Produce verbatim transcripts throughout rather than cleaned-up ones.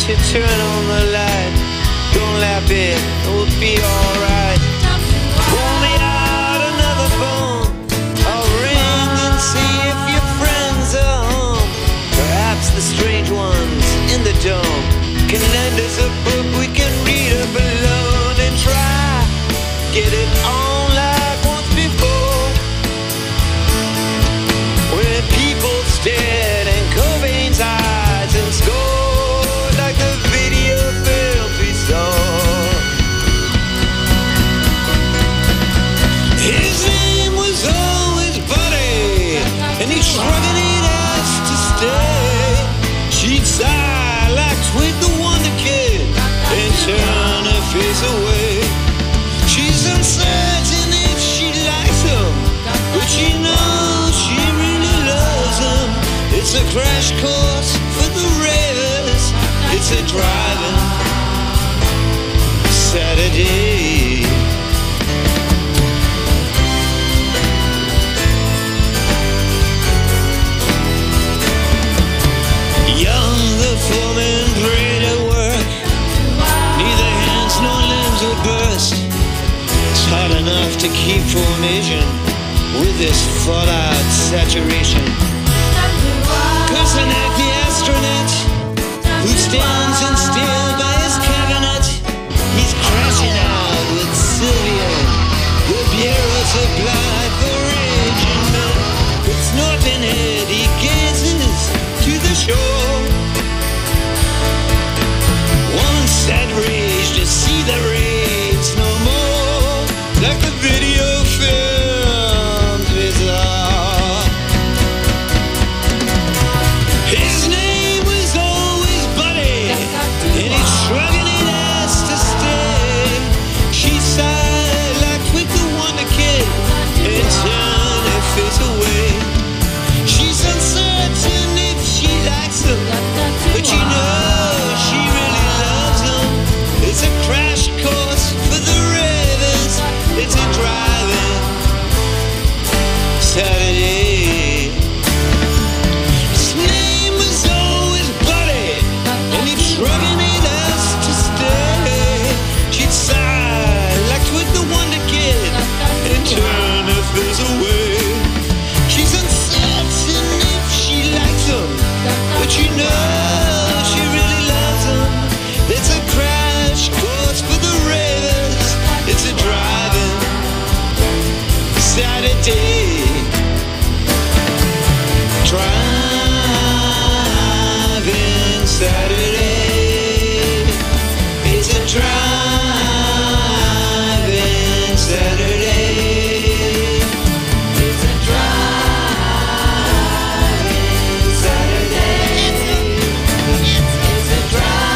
you turn on the light. Don't laugh it, it'll be alright. Pull me out another phone. I'll ring and see if your friends are home. Perhaps the strange ones in the dome can lend us a book we can read up alone and try get it on like once before. When people stared in Cobain's eyes and scored like the video film we saw. His name was always Buddy, and he shrugged it ass to stay. She'd sigh like Twig the Wonder Kid and turn her face away. She's uncertain if she likes him, but she knows she really loves him. It's a crash course for the ravers. It's a driving Saturday. Young, the foreman prayed at work. Neither hands nor limbs would burst. It's hard enough to keep formation with this fallout saturation. Cursing at the astronaut who stands in still by his cabinet. He's crashing out with Sylvia. The bureau supplied for raging men. It's northern head, he gazes to the shore. One sad rage to see the raids no more, like the video films we saw. His name was always Buddy, and he's shrugging it ass to stay. She sighed like Twig the Wonder Kid and turned her face away. She's uncertain if she likes him, but she knows she really loves him. It's a crash course for the ravers. It's a driving Saturday. His name was always Buddy, and he'd shrugging it ass to stay. She'd sigh like Twig the Wonder Kid and turn her face away. She's uncertain if she likes him, but she knows she really loves him. It's a crash course for the ravers. It's a driving Saturday. Driving Saturday. It's a driving Saturday. It's a driving Saturday. It's a, it's, it's a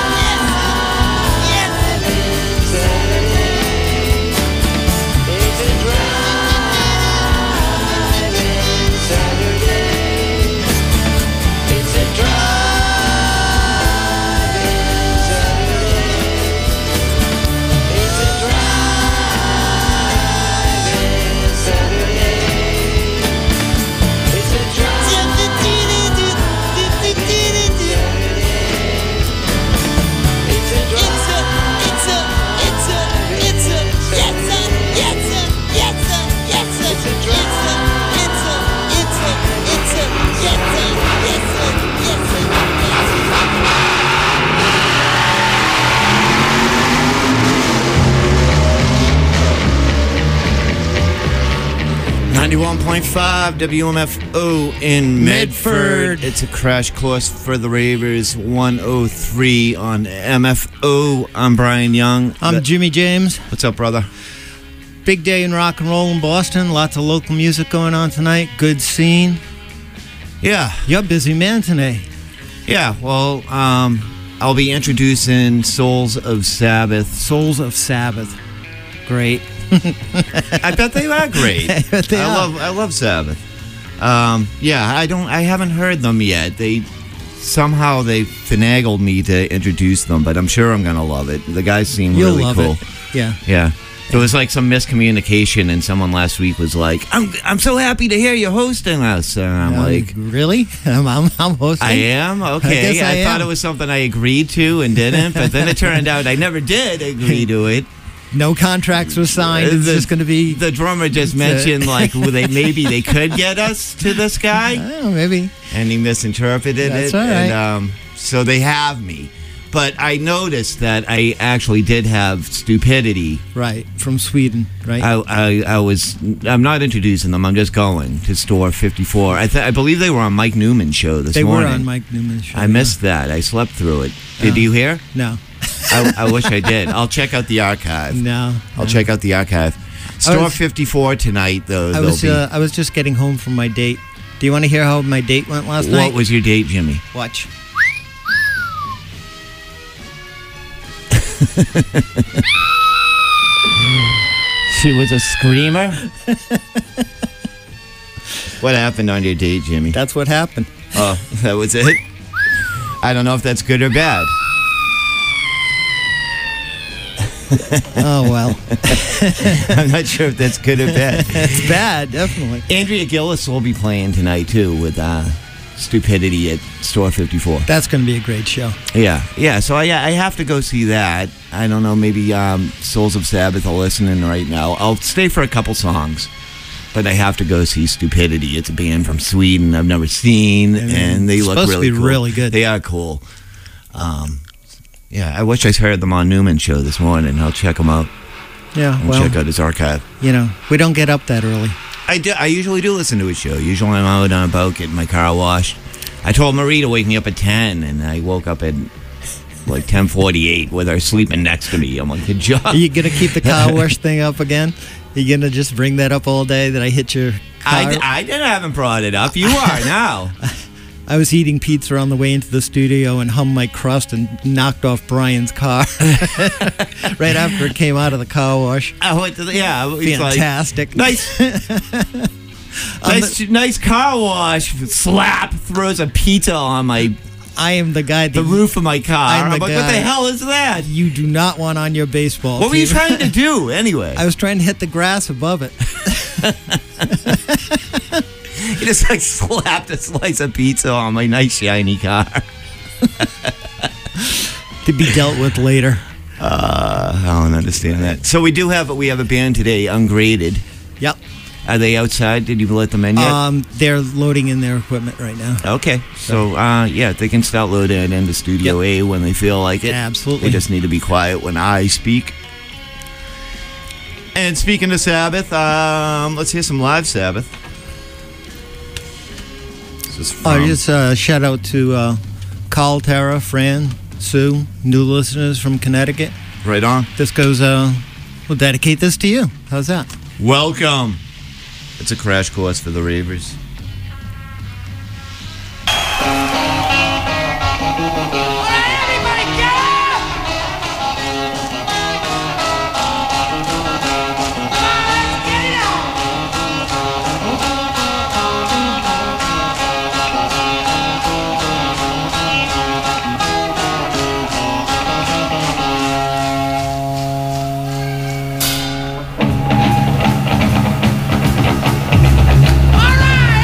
driving Saturday. It's a driving Saturday. It's a driving Saturday. It's a driving Saturday. It's a driving It's a it's a it's a it's a yes sir, yes sir, yes sir, yes sir. It's a it's a it's a it's a yes sir, yes sir, yes sir, ninety-one point five W M F O in Medford. Medford. It's a crash course for the ravers. one oh three on M F O. I'm Brian Young. I'm Jimmy James. What's up, brother? Big day in rock and roll in Boston. Lots of local music going on tonight. Good scene. Yeah, You're a busy man today. yeah. Well, um, I'll be introducing Souls of Sabbath. Souls of Sabbath. Great. I bet they are great. I bet they I are. love I love Sabbath. Um, yeah, I don't I haven't heard them yet. They somehow they finagled me to introduce them, but I'm sure I'm gonna love it. The guys seem You'll really love cool. it. Yeah. Yeah. There was like some miscommunication, and someone last week was like, "I'm I'm so happy to hear you're hosting us," and I'm Um, like, really? I'm, I'm, I'm hosting. I am? Okay. guess I I, thought am. it was something I agreed to and didn't, but then it turned out I never did agree to it. No contracts were signed. It's The- just going to be. The drummer just mentioned, like, well, they maybe they could get us to this guy, Oh, maybe. and he misinterpreted That's it. all right. And um, so they have me. But I noticed that I actually did have Stupidity. Right. From Sweden, right? I, I, I was. I'm not introducing them. I'm just going to store fifty-four. I, th- I believe they were on Mike Newman's show this they morning. were on Mike Newman's show. I missed that. I slept through it. Did Oh. you hear? No. I, I wish I did. I'll check out the archive. No. I'll no. check out the archive. Store was- fifty-four tonight, though. I there'll was be. uh, I was just getting home from my date. Do you want to hear how my date went last night? What was your date, Jimmy? Watch. She was a screamer. What happened on your date, Jimmy? That's what happened. Oh, that was it? I don't know if that's good or bad. Oh well, I'm not sure if that's good or bad. it's bad, definitely. Andrea Gillis will be playing tonight, too, with uh, Stupidity at Store fifty-four. That's going to be a great show. Yeah, yeah. So I, I have to go see that. I don't know. Maybe um, Souls of Sabbath are listening right now. I'll stay for a couple songs, but I have to go see Stupidity. It's a band from Sweden I've never seen, And and they it's look supposed to really be cool. really good. They are cool. Um, yeah, I wish I heard them on Newman's show this morning. I'll check them out. Yeah, and well, check out his archive. you know, we don't get up that early. I do. I usually do listen to his show. Usually I'm out on a boat getting my car washed. I told Marie to wake me up at ten, and I woke up at like ten forty-eight with her sleeping next to me. I'm like, good job. Are you going to keep the car wash thing up again? Are you going to just bring that up all day that I hit your car? I, I didn't haven't brought it up. You are now. I was eating pizza on the way into the studio and hummed my crust and knocked off Brian's car right after it came out of the car wash. I went to the, yeah, he's like, Fantastic. nice, nice, nice car wash. Slap throws a pizza on my I am the guy that the roof of my car. I'm I'm, the like, what guy- the hell is that? you do not want on your baseball What were you team. trying to do anyway? I was trying to hit the grass above it. He just like slapped a slice of pizza on my nice shiny car. To be dealt with later. Uh, I don't understand that. So we do have we have a band today, Ungraded. Yep. Are they outside? Did you let them in yet? Um, they're loading in their equipment right now. Okay, so uh, yeah, they can start loading it into Studio A when they feel like it. Absolutely. They just need to be quiet when I speak. And speaking of Sabbath, um, let's hear some live Sabbath. This is from, Oh, just uh, shout out to uh, Carl, Tara, Fran, Sue, new listeners from Connecticut. right on. This goes, uh, we'll dedicate this to you. How's that? Welcome. It's a crash course for the ravers. All right!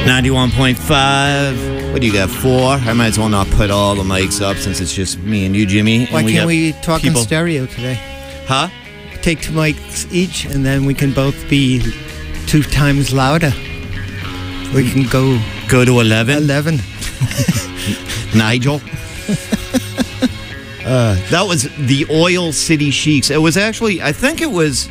ninety-one point five. What do you got, four? I might as well not put all the mics up since it's just me and you, Jimmy. Why and we can't got we talk people- in stereo today? Huh? Take two mics each, and then we can both be two times louder. We can go Go to eleven. eleven. Nigel. uh, that was the Oil City Sheiks. It was actually, I think it was,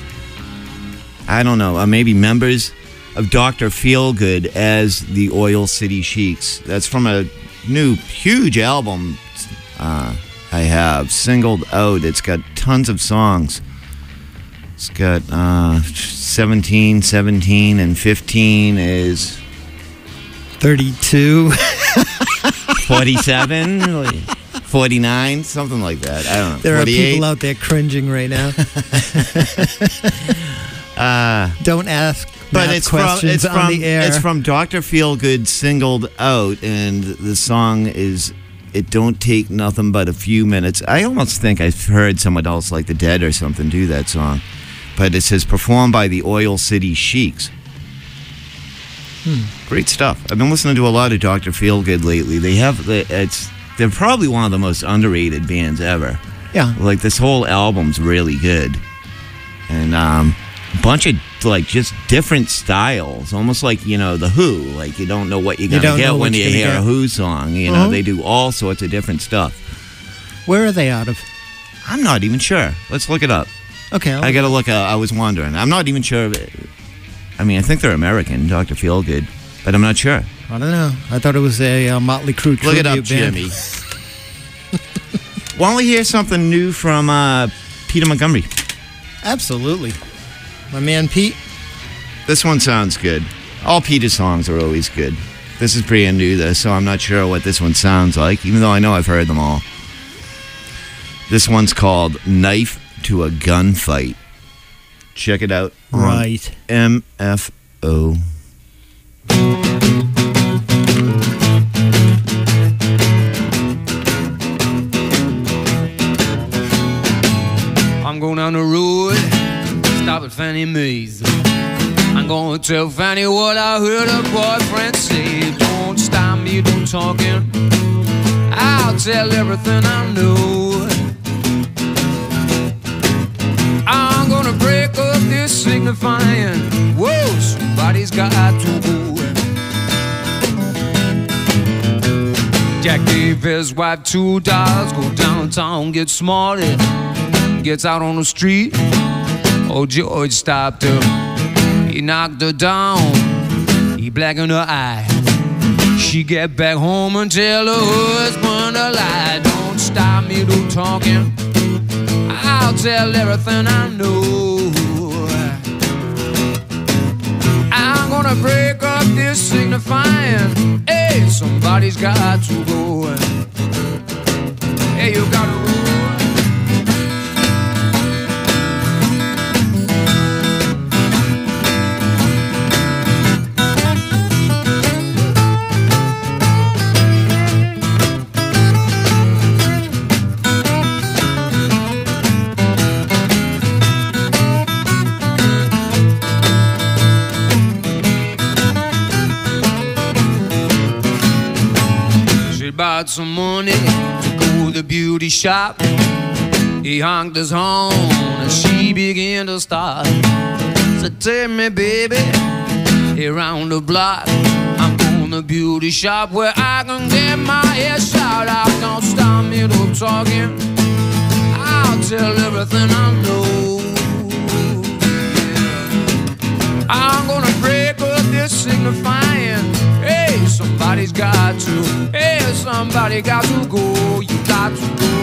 I don't know, uh, maybe members of Doctor Feelgood as the Oil City Sheiks. That's from a new, huge album uh, I have, singled out. It's got tons of songs. It's got uh, seventeen, seventeen, and fifteen is thirty-two. forty-seven, forty-nine, something like that. I don't know. There are forty-eight. people out there cringing right now. Uh, Don't ask but math it's from questions it's on from the air. it's from Doctor Feelgood, singled out, and the song is "It Don't Take Nothing But a Few Minutes." I almost think I've heard someone else, like the Dead or something, do that song, but it says performed by the Oil City Sheiks. Hmm. Great stuff. I've been listening to a lot of Doctor Feelgood lately. They have the, it's they're probably one of the most underrated bands ever. Yeah. Like, this whole album's really good, and um. bunch of, like, just different styles, almost like, you know, the Who. Like, you don't know what you're You gonna don't know get when what you you're hear gonna a get. Who song. You know, Uh-huh. they do all sorts of different stuff. Where are they out of? I'm not even sure. Let's look it up. Okay. I'll- I gotta look. Uh, I was wondering. I'm not even sure. I mean, I think they're American, Doctor Feelgood, but I'm not sure. I don't know. I thought it was a uh, Motley Crue Look it up, tribute band. Jimmy. Why don't we hear something new from uh, Peter Montgomery? Absolutely. My man Pete. This one sounds good. All Peter's songs are always good. This is brand new, though, so I'm not sure what this one sounds like, even though I know I've heard them all. This one's called Knife to a Gunfight. Check it out on Right. M F O. I'm going down the road, stop at Fannie Mae's. I'm gonna tell Fannie what I heard her boyfriend say. Don't stop me, don't talking. I'll tell everything I know. I'm gonna break up this signifying. Whoa, somebody's got to go. Jack gave his wife two dollars, go downtown, get smarted. Gets out on the street. Old George stopped her. He knocked her down. He blackened her eye. She get back home and tell her husband a lie. Don't stop me, do talking. I'll tell everything I know. I'm gonna break up this signifying. Hey, somebody's got to go. Hey, you gotta rule. Bought some money to go to the beauty shop. He honked his horn and she began to stop. Said, take me, baby, around the block. I'm going to the beauty shop where I can get my hair shot out. Don't stop me to talking. I'll tell everything I know. Yeah. I'm gonna break up this signifying. Hey, somebody's got to. Hey, somebody got to go. You got to go.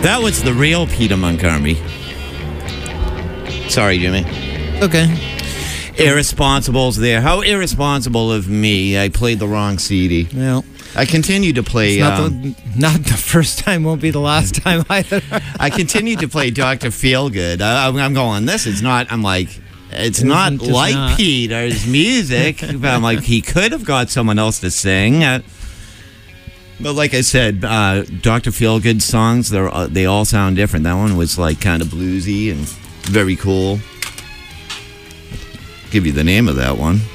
That was the real Peter Montgomery. Sorry, Jimmy. Okay. Irresponsible's there. How irresponsible of me. I played the wrong C D. Well, I continue to play. not, Um, the, not the first time, won't be the last time either. I continue to play Doctor Feelgood. I, I'm going, this is not, I'm like, it's It not isn't, it's like not. Peter's music. But I'm like, he could have got someone else to sing. Uh, but like I said, uh, Doctor Feelgood songs, they're, uh, they all sound different. That one was like kind of bluesy and very cool. Give you the name of that one.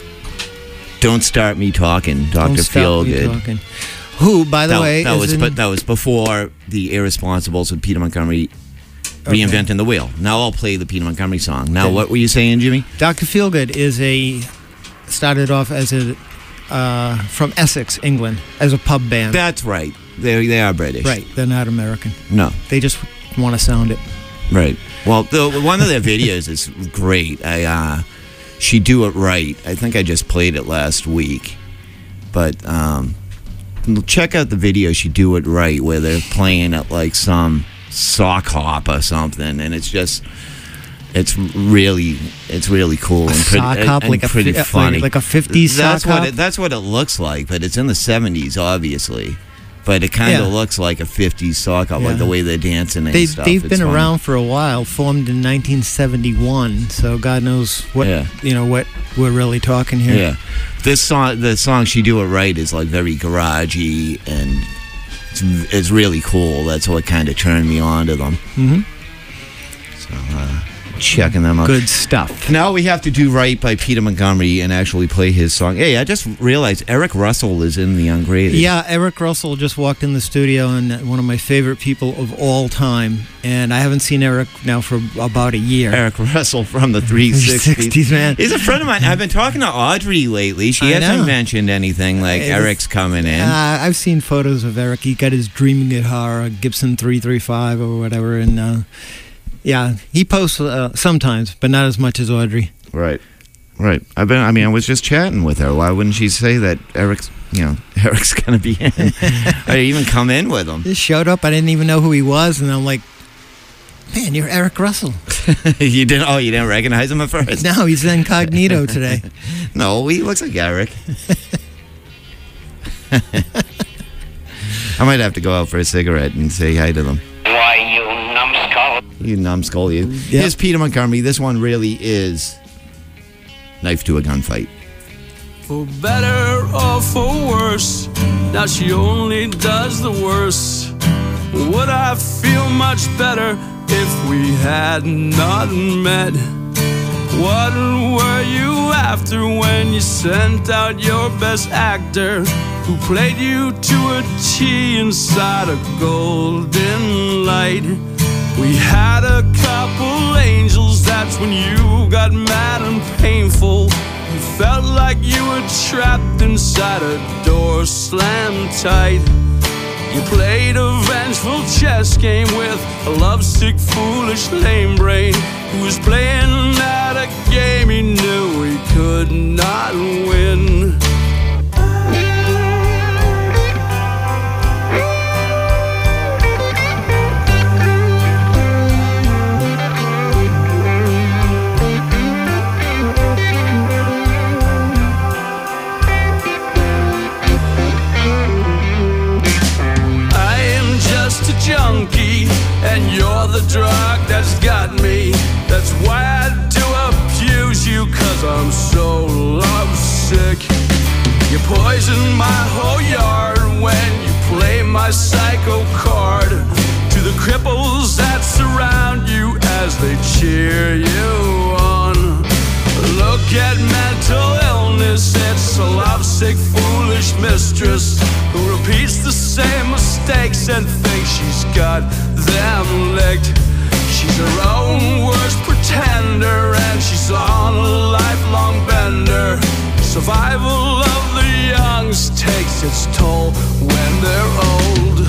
Don't Start Me Talking, Doctor Don't stop me Feelgood. talking. Who, by the That, way, that is was in, but that was before the Irresponsibles with Peter Montgomery Okay. reinventing the wheel. Now I'll play the Peter Montgomery song. Now, Okay. what were you saying, Jimmy? Doctor Feelgood is a started off as a uh, from Essex, England, as a pub band. That's right. They they are British. Right, they're not American. No. They just want to sound it. Right. Well, the, one of their videos is great. I uh, She Do It Right. I think I just played it last week, but um, check out the video. She Do It Right, where they're playing at like some sock hop or something, and it's just. It's really, it's really cool and pretty, Sock hop, and like a pretty fi- funny. like- like a fifties That's sock what hop? It, that's what it looks like, but it's in the seventies, obviously. But it kind of Yeah. looks like a fifties sock hop, like Yeah. the way they're dancing and They, stuff. they've It's been funny. around for a while, formed in nineteen seventy-one, so God knows what, Yeah. you know, what we're really talking here. Yeah, this song, the song "She Do It Right" is like very garagey and it's, it's really cool. That's what kind of turned me on to them. Mm-hmm. So uh, checking them out. Good stuff. Now we have to do right by Peter Montgomery and actually play his song. Hey, I just realized Eric Russell is in the Ungraded. Yeah, Eric Russell just walked in the studio, and one of my favorite people of all time. And I haven't seen Eric now for about a year. Eric Russell from the three sixties. sixties, man. He's a friend of mine. I've been talking to Audrey lately. She I hasn't know. mentioned anything like It's- Eric's coming in. Uh, I've seen photos of Eric. He got his dreaming guitar, a Gibson three thirty-five or whatever, and uh, yeah, he posts uh, sometimes, but not as much as Audrey. Right, right. I've been. I mean, I was just chatting with her. Why wouldn't she say that Eric's? You know, Eric's gonna be in. I even come in with him. He showed up. I didn't even know who he was, and I'm like, man, you're Eric Russell. You didn't? Oh, you didn't recognize him at first? No, he's incognito today. No, he looks like Eric. I might have to go out for a cigarette and say hi to them. Why, you numbskull. You numbskull, you. Yep. Here's Peter Montgomery. This one really is knife to a gunfight. For better or for worse, now she only does the worst. Would I feel much better if we had not met? What were you after when you sent out your best actor, who played you to a T inside a golden light? We had a couple angels, that's when you got mad and painful. You felt like you were trapped inside a door slammed tight. You played a vengeful chess game with a lovesick, foolish, lame brain, who was playing at a game he knew he could not win. Junkie, and you're the drug that's got me. That's why I do abuse you, cause I'm so lovesick. You poison my whole yard when you play my psycho card to the cripples that surround you as they cheer you on. Look at mental illness, it's a lovesick, foolish mistress who repeats the same mistakes and thinks she's got them licked. She's her own worst pretender, and she's on a lifelong bender. Survival of the young takes its toll when they're old.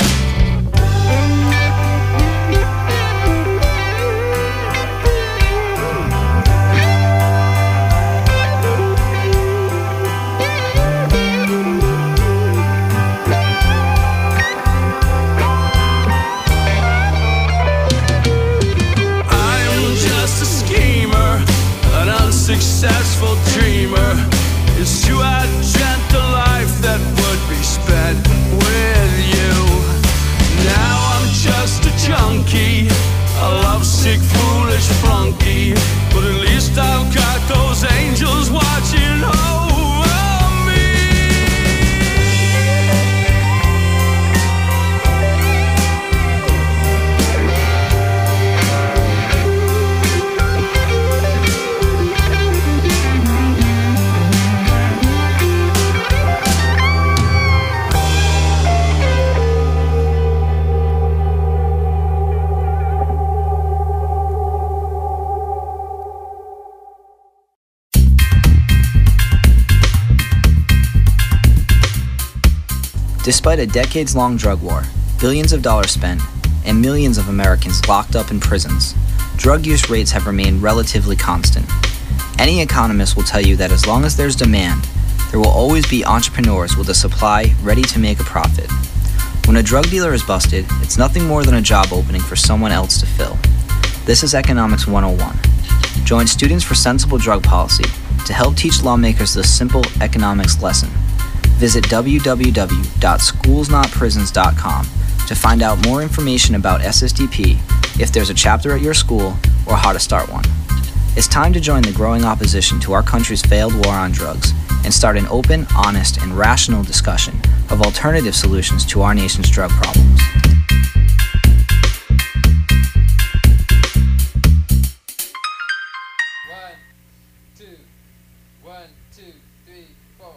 promised you a gentle life that would be spent with you. Now I'm just a junkie, a lovesick, foolish flunky, but at least I've got those angels watching over me. Despite a decades-long drug war, billions of dollars spent, and millions of Americans locked up in prisons, drug use rates have remained relatively constant. Any economist will tell you that as long as there's demand, there will always be entrepreneurs with a supply ready to make a profit. When a drug dealer is busted, it's nothing more than a job opening for someone else to fill. This is Economics one oh one. Join Students for Sensible Drug Policy to help teach lawmakers this simple economics lesson. Visit w w w dot schools not prisons dot com to find out more information about S S D P, if there's a chapter at your school, or how to start one. It's time to join the growing opposition to our country's failed war on drugs and start an open, honest, and rational discussion of alternative solutions to our nation's drug problems. One, two, one, two, three, four.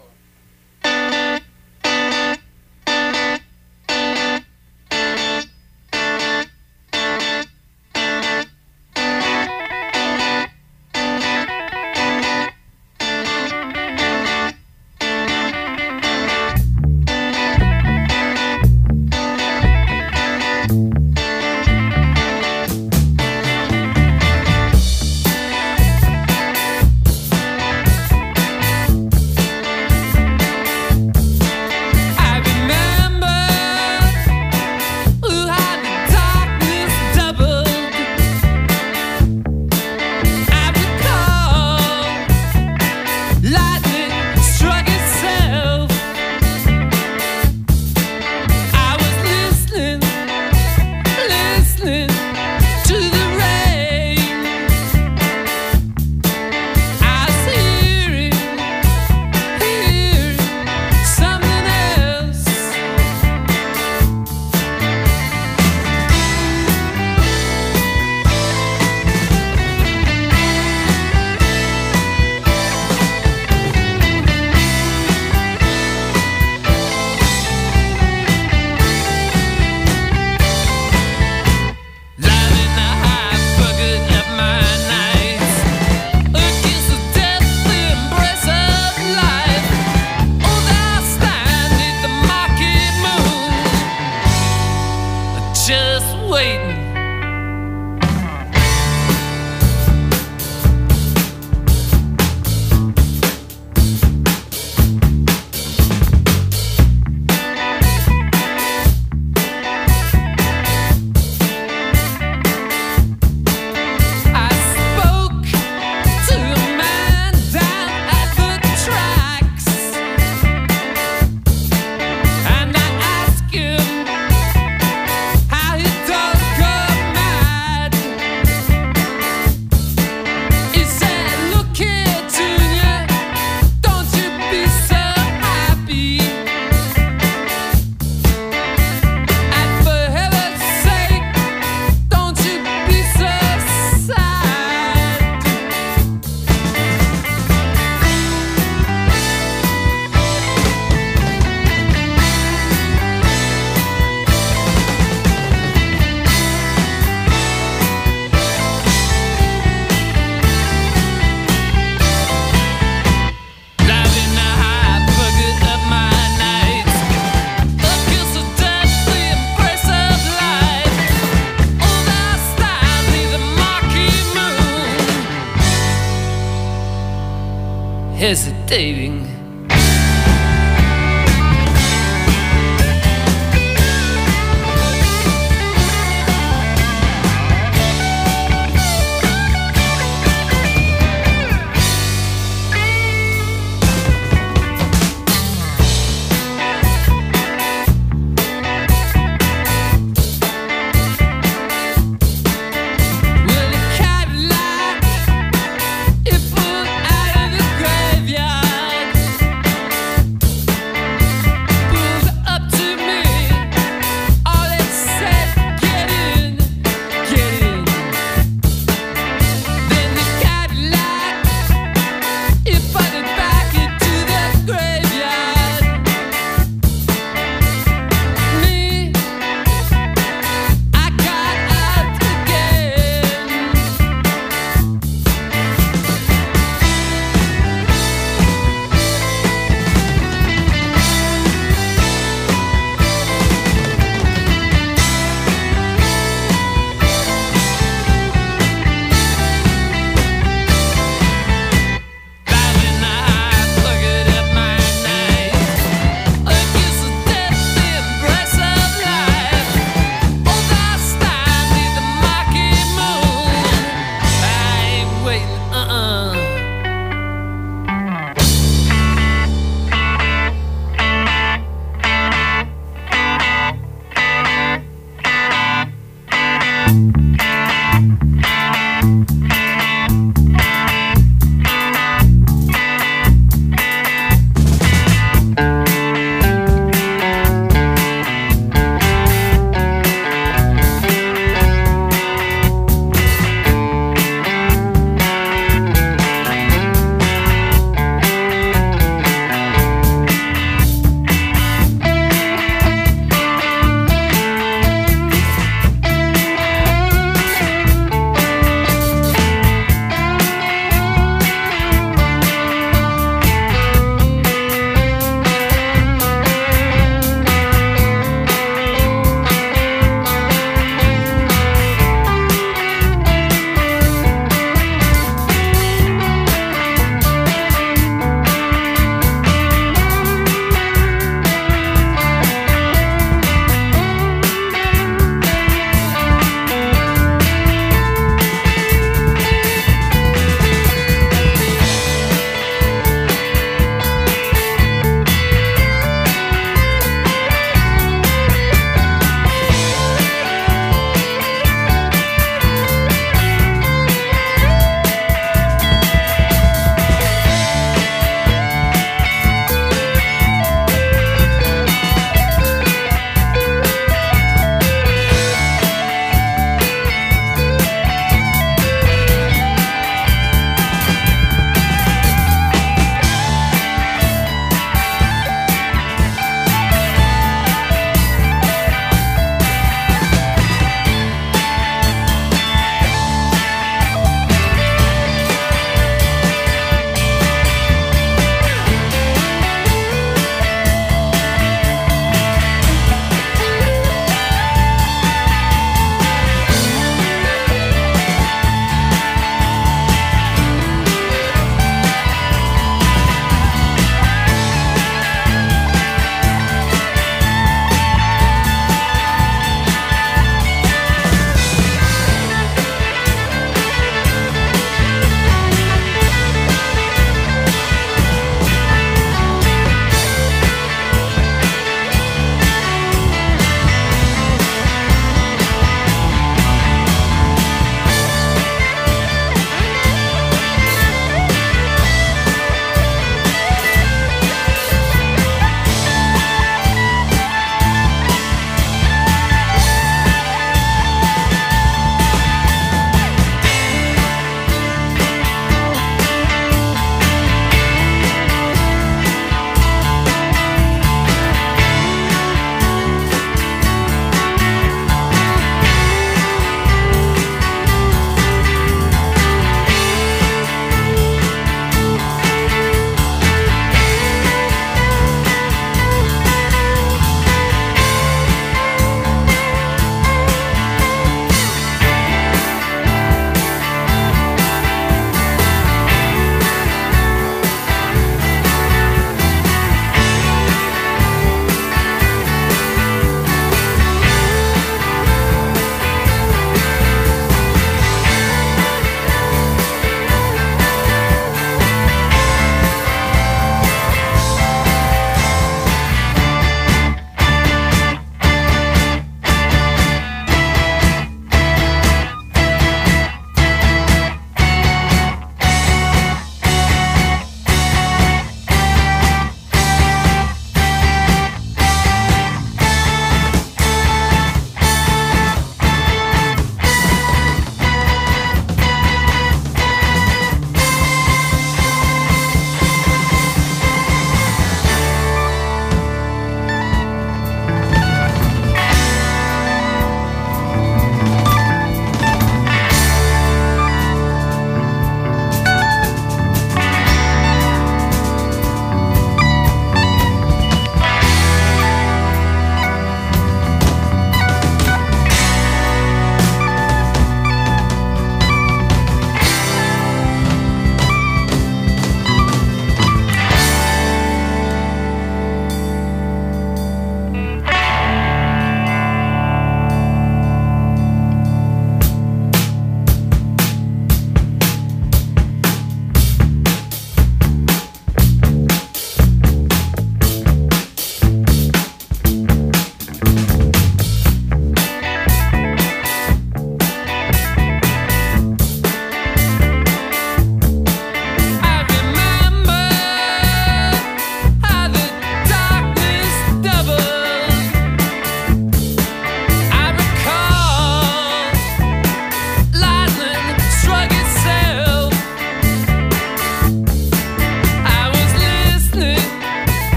Hesitating.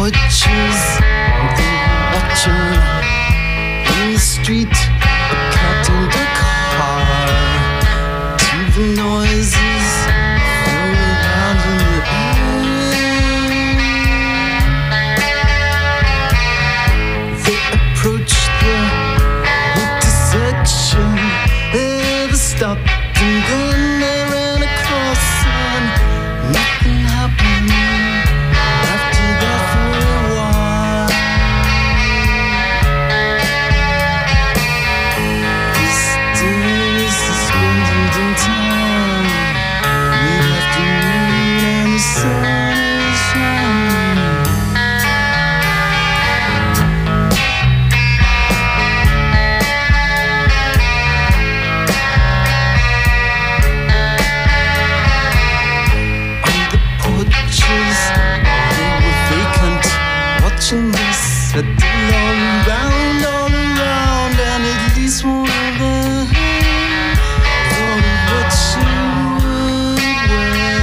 porches, they were watching in the street, a cat and a car. To the noises flow around in the air. They approached the intersection, never stopped, and then they ran across, and nothing happened after that for a while. This day is suspended in time, mid-afternoon and the sun is shining. On the porches, they were vacant, watching this settle all around, all around, and at least one of them thought of what she would wear.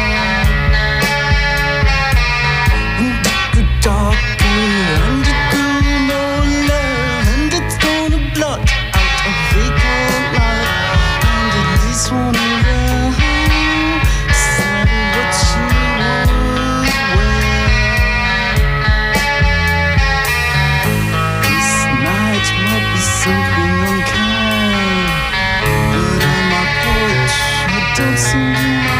And it grew darker, and it grew older, and it's gonna blot out a vacant light, and at least one of them decided what she would wear. This night might be something unkind, but on my porch I don't seem to mind.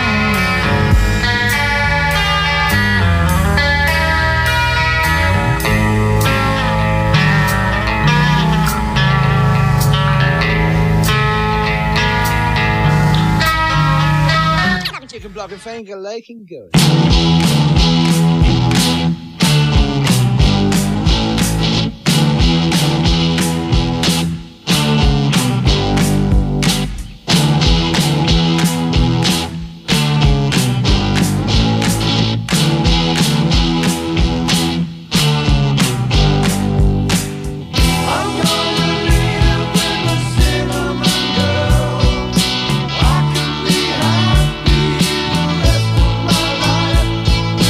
Chicken block and finger liking good. I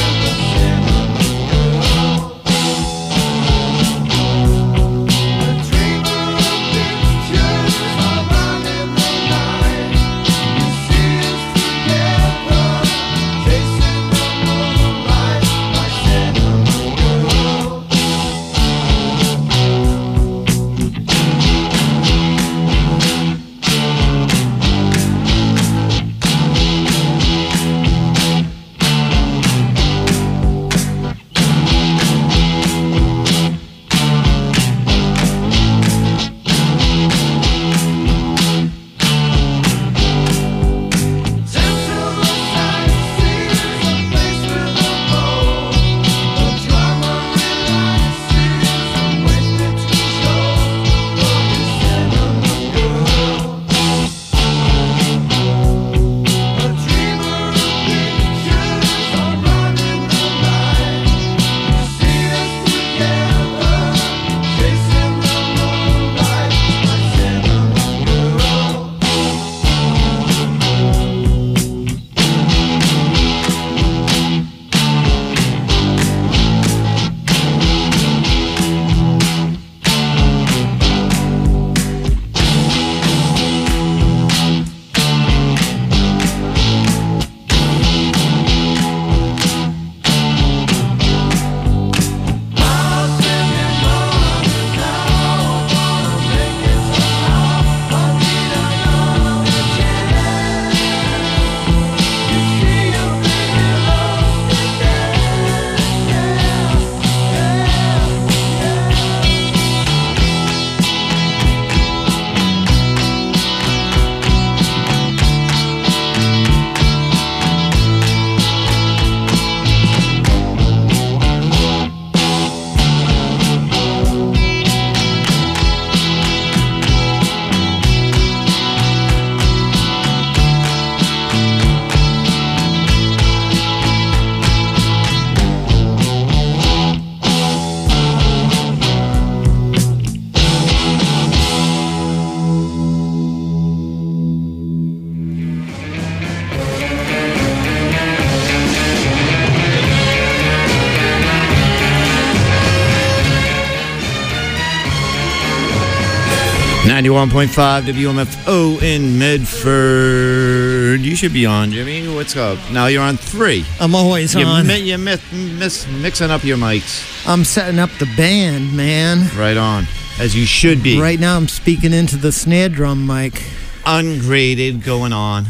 ninety-one point five W M F O in Medford. You should be on, Jimmy. What's up? Now you're on three. I'm always you on. Mi- you're mi- miss, mixing up your mics. I'm setting up the band, man. Right on. As you should be. Right now I'm speaking into the snare drum mic. Ungraded going on.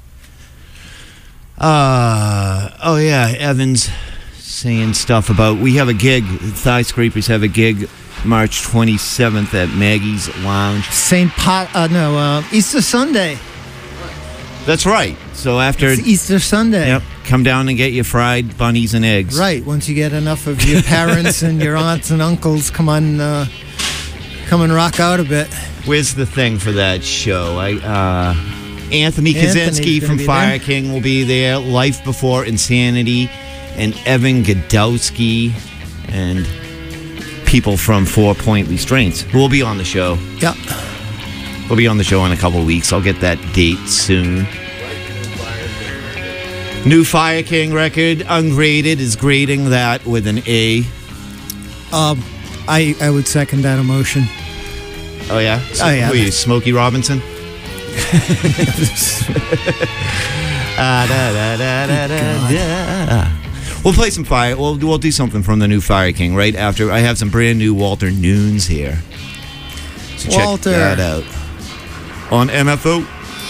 Uh, oh, yeah. Evan's saying stuff about... We have a gig. Thigh Scrapers have a gig March twenty-seventh at Maggie's Lounge. Saint Pot... Uh, no, uh, Easter Sunday. That's right. So after... It's Easter Sunday. Yep. Come down and get your fried bunnies and eggs. Right. Once you get enough of your parents and your aunts and uncles, come on... Uh, come and rock out a bit. Where's the thing for that show? I uh, Anthony Kaczynski from Fire there. King will be there. Life Before Insanity, and Evan Godowski, and people from Four Point Restraints who will be on the show. Yep. We'll be on the show in a couple of weeks. I'll get that date soon. New Fire King record, Ungraded, is grading that with an A. Um. I, I would second that emotion. Oh, yeah? So, oh, yeah. Who are you, Smokey Robinson? ah, da, da, da, da, da, da. We'll play some Fire. We'll, we'll do something from the new Fire King right after. I have some brand new Walter Nunes here. So Walter. Check that out. On M F O.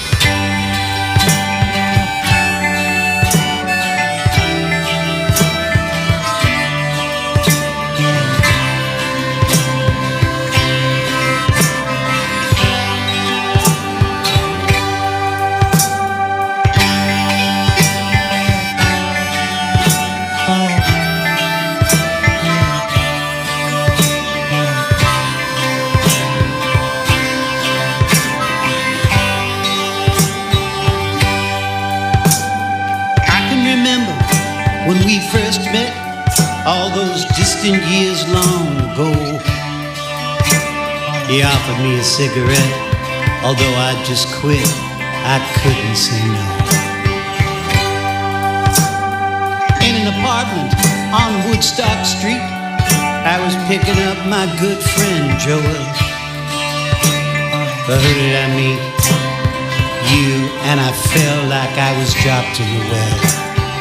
When we first met, all those distant years long ago, he offered me a cigarette. Although I just quit, I couldn't say no. In an apartment on Woodstock Street, I was picking up my good friend Joel. But who did I meet? You, and I felt like I was dropped in the well.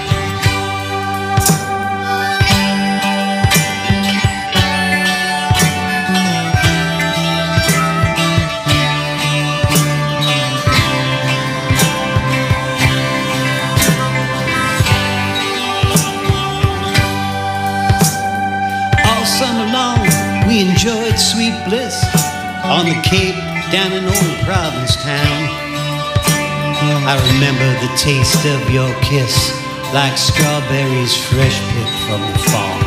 We enjoyed sweet bliss on the Cape down in old Provincetown. I remember the taste of your kiss, like strawberries fresh picked from the farm.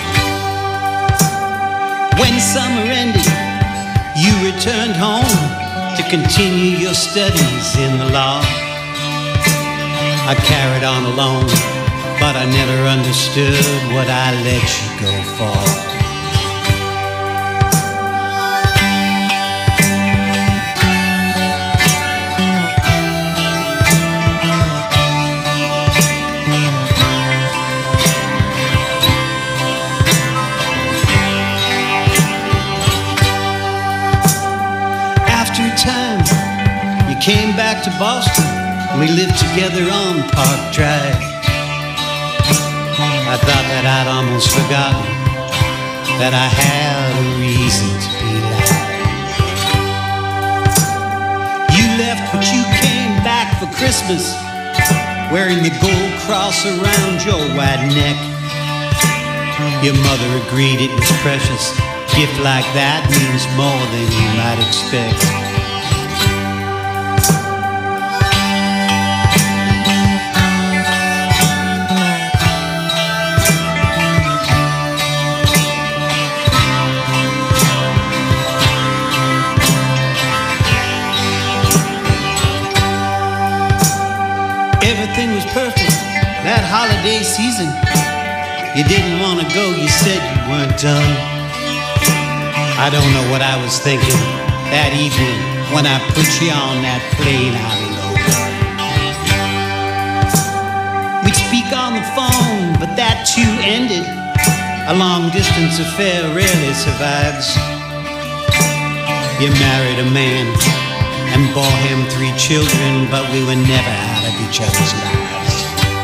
When summer ended, you returned home to continue your studies in the law. I carried on alone, but I never understood what I let you go for. Came back to Boston, we lived together on Park Drive. I thought that I'd almost forgotten that I had a reason to be alive. You left, but you came back for Christmas, wearing the gold cross around your white neck. Your mother agreed it was precious. A gift like that means more than you might expect. Everything was perfect that holiday season. You didn't want to go, you said you weren't done. I don't know what I was thinking that evening when I put you on that plane out low. We'd speak on the phone, but that too ended. A long distance affair rarely survives. You married a man and bore him three children, but we were never out of each other's lives.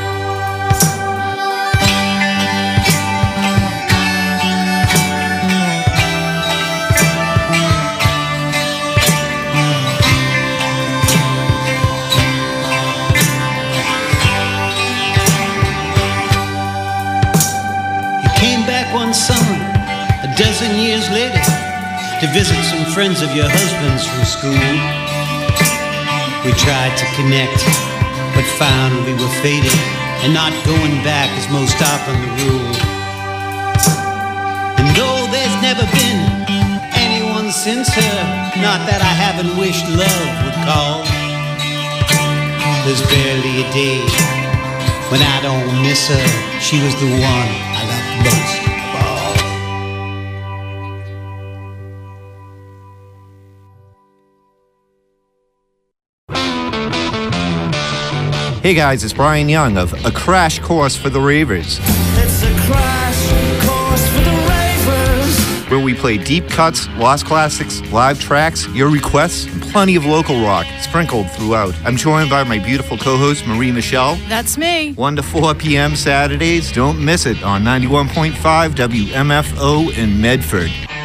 You came back one summer, a dozen years later, to visit some friends of your husband's from school. We tried to connect, but found we were faded, and not going back is most often the rule. And though there's never been anyone since her, not that I haven't wished love would call, there's barely a day when I don't miss her. She was the one I loved most. Hey guys, it's Brian Young of A Crash Course for the Ravers. It's a crash course for the ravers. Where we play deep cuts, lost classics, live tracks, your requests, and plenty of local rock sprinkled throughout. I'm joined by my beautiful co-host, Marie Michelle. That's me. one to four p.m. Saturdays. Don't miss it on ninety-one point five W M F O in Medford.